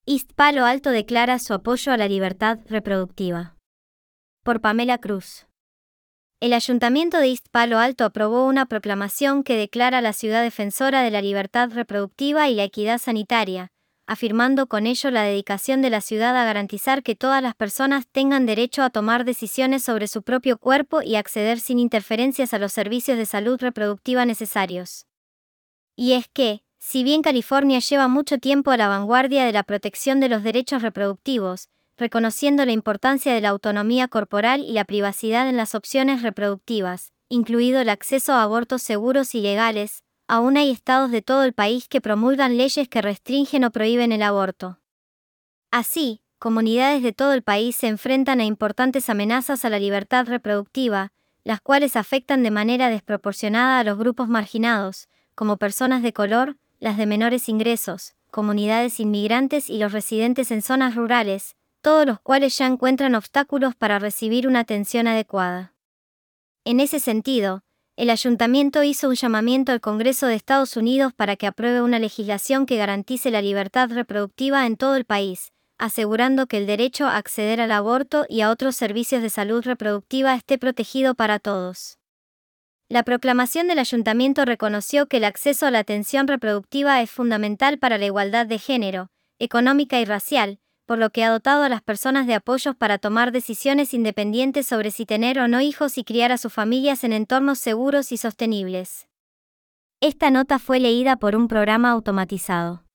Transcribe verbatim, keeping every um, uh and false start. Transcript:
East Palo Alto declara su apoyo a la libertad reproductiva. Por Pamela Cruz. El Ayuntamiento de East Palo Alto aprobó una proclamación que declara a la ciudad defensora de la libertad reproductiva y la equidad sanitaria, afirmando con ello la dedicación de la ciudad a garantizar que todas las personas tengan derecho a tomar decisiones sobre su propio cuerpo y acceder sin interferencias a los servicios de salud reproductiva necesarios. Y es que, si bien California lleva mucho tiempo a la vanguardia de la protección de los derechos reproductivos, reconociendo la importancia de la autonomía corporal y la privacidad en las opciones reproductivas, incluido el acceso a abortos seguros y legales, aún hay estados de todo el país que promulgan leyes que restringen o prohíben el aborto. Así, comunidades de todo el país se enfrentan a importantes amenazas a la libertad reproductiva, las cuales afectan de manera desproporcionada a los grupos marginados, como personas de color, las de menores ingresos, comunidades inmigrantes y los residentes en zonas rurales, todos los cuales ya encuentran obstáculos para recibir una atención adecuada. En ese sentido, el Ayuntamiento hizo un llamamiento al Congreso de Estados Unidos para que apruebe una legislación que garantice la libertad reproductiva en todo el país, asegurando que el derecho a acceder al aborto y a otros servicios de salud reproductiva esté protegido para todos. La proclamación del Ayuntamiento reconoció que el acceso a la atención reproductiva es fundamental para la igualdad de género, económica y racial, por lo que ha dotado a las personas de apoyos para tomar decisiones independientes sobre si tener o no hijos y criar a sus familias en entornos seguros y sostenibles. Esta nota fue leída por un programa automatizado.